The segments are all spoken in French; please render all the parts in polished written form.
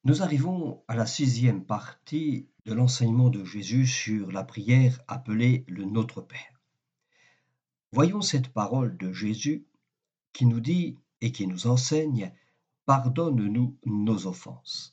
Nous arrivons à la sixième partie de l'enseignement de Jésus sur la prière appelée le Notre Père. Voyons cette parole de Jésus qui nous dit et qui nous enseigne: pardonne-nous nos offenses.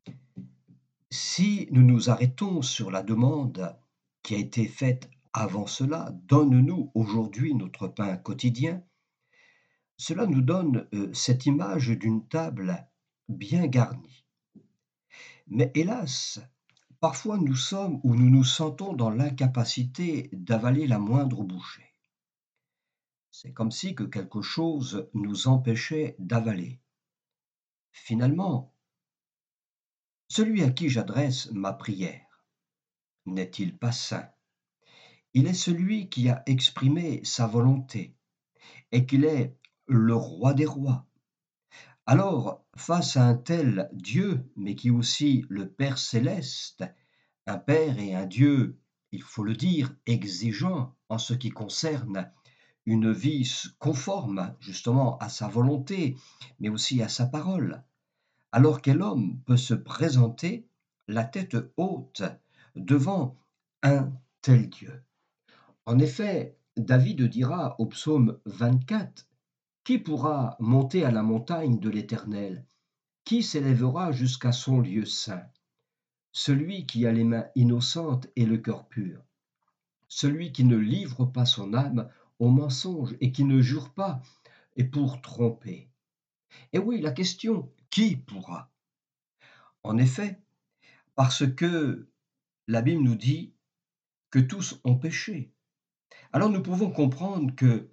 Si nous nous arrêtons sur la demande qui a été faite avant cela, donne-nous aujourd'hui notre pain quotidien, cela nous donne cette image d'une table bien garnie. Mais hélas, parfois nous sommes ou nous nous sentons dans l'incapacité d'avaler la moindre bouchée. C'est comme si que quelque chose nous empêchait d'avaler. Finalement, celui à qui j'adresse ma prière n'est-il pas saint? Il est celui qui a exprimé sa volonté et qu'il est le roi des rois. Alors, face à un tel Dieu, mais qui est aussi le Père céleste, un Père et un Dieu, il faut le dire, exigeant en ce qui concerne une vie conforme justement à sa volonté, mais aussi à sa parole. Alors quel homme peut se présenter la tête haute devant un tel Dieu? En effet, David dira au psaume 24: Qui pourra monter à la montagne de l'Éternel? Qui s'élèvera jusqu'à son lieu saint? Celui qui a les mains innocentes et le cœur pur, celui qui ne livre pas son âme au mensonge et qui ne jure pas et pour tromper. Et oui, la question, qui pourra? En effet, parce que la Bible nous dit que tous ont péché. Alors nous pouvons comprendre que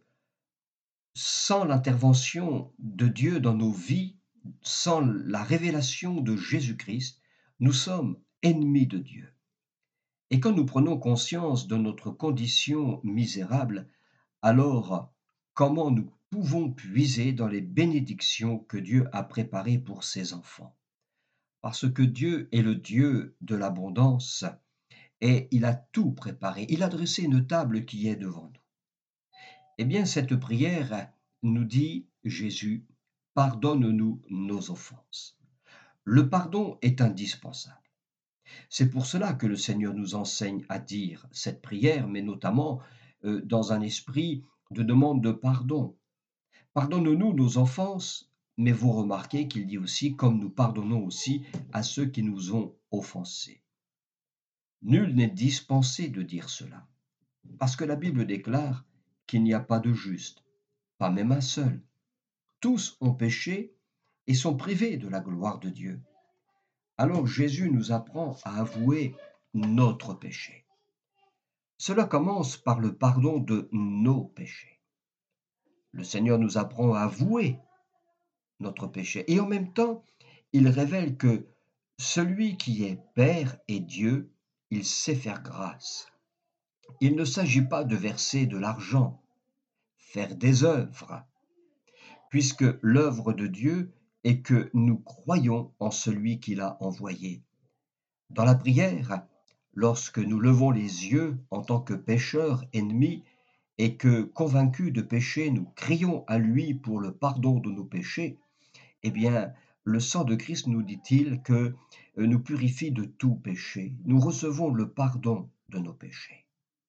sans l'intervention de Dieu dans nos vies, sans la révélation de Jésus-Christ, nous sommes ennemis de Dieu. Et quand nous prenons conscience de notre condition misérable, alors comment nous pouvons puiser dans les bénédictions que Dieu a préparées pour ses enfants? Parce que Dieu est le Dieu de l'abondance et il a tout préparé. Il a dressé une table qui est devant nous. Eh bien, cette prière nous dit Jésus: pardonne-nous nos offenses. Le pardon est indispensable. C'est pour cela que le Seigneur nous enseigne à dire cette prière, mais notamment dans un esprit de demande de pardon. Pardonne-nous nos offenses, mais vous remarquez qu'il dit aussi: comme nous pardonnons aussi à ceux qui nous ont offensés. Nul n'est dispensé de dire cela, parce que la Bible déclare qu'il n'y a pas de juste, pas même un seul. Tous ont péché et sont privés de la gloire de Dieu. Alors Jésus nous apprend à avouer notre péché. Cela commence par le pardon de nos péchés. Le Seigneur nous apprend à avouer notre péché et en même temps, il révèle que celui qui est Père et Dieu, il sait faire grâce. Il ne s'agit pas de verser de l'argent, faire des œuvres, puisque l'œuvre de Dieu est que nous croyons en celui qu'il a envoyé. Dans la prière, lorsque nous levons les yeux en tant que pécheurs ennemis et que, convaincus de péché, nous crions à lui pour le pardon de nos péchés, eh bien, le sang de Christ, nous dit-il, que nous purifie de tout péché. Nous recevons le pardon de nos péchés.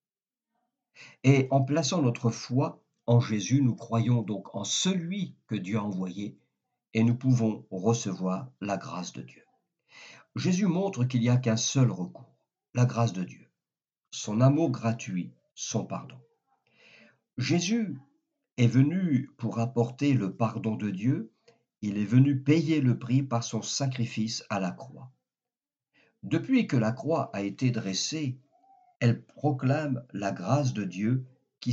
Et en plaçant notre foi en Jésus, nous croyons donc en celui que Dieu a envoyé et nous pouvons recevoir la grâce de Dieu. Jésus montre qu'il n'y a qu'un seul recours, la grâce de Dieu, son amour gratuit, son pardon. Jésus est venu pour apporter le pardon de Dieu, il est venu payer le prix par son sacrifice à la croix. Depuis que la croix a été dressée, elle proclame la grâce de Dieu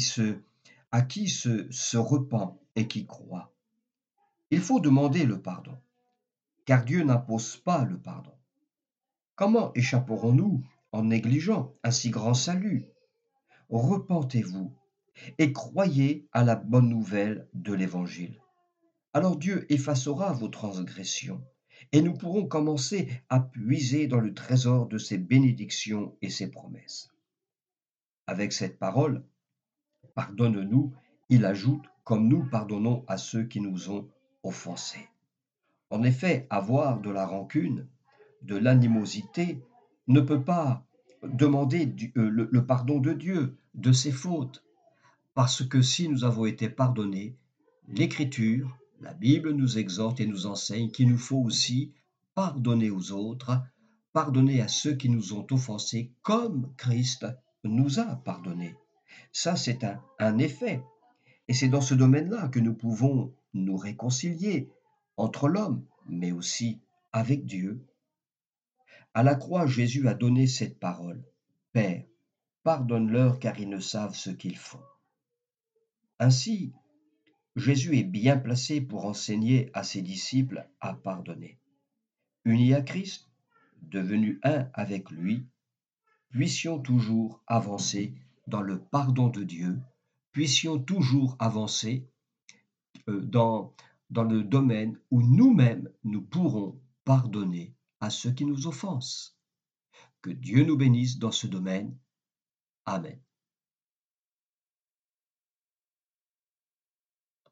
à qui se repent et qui croit. Il faut demander le pardon, car Dieu n'impose pas le pardon. Comment échapperons-nous en négligeant un si grand salut? Repentez-vous et croyez à la bonne nouvelle de l'Évangile. Alors Dieu effacera vos transgressions et nous pourrons commencer à puiser dans le trésor de ses bénédictions et ses promesses. Avec cette parole, pardonne-nous, il ajoute, comme nous pardonnons à ceux qui nous ont offensés. En effet, avoir de la rancune, de l'animosité ne peut pas demander le pardon de Dieu de ses fautes. Parce que si nous avons été pardonnés, l'Écriture, la Bible nous exhorte et nous enseigne qu'il nous faut aussi pardonner aux autres, pardonner à ceux qui nous ont offensés comme Christ nous a pardonnés. Ça, c'est un effet. Et c'est dans ce domaine-là que nous pouvons nous réconcilier entre l'homme, mais aussi avec Dieu. À la croix, Jésus a donné cette parole. Père, pardonne-leur car ils ne savent ce qu'ils font. Ainsi, Jésus est bien placé pour enseigner à ses disciples à pardonner. Unis à Christ, devenus un avec lui, puissions toujours avancer dans le pardon de Dieu, puissions toujours avancer dans, dans le domaine où nous-mêmes nous pourrons pardonner à ceux qui nous offensent. Que Dieu nous bénisse dans ce domaine. Amen.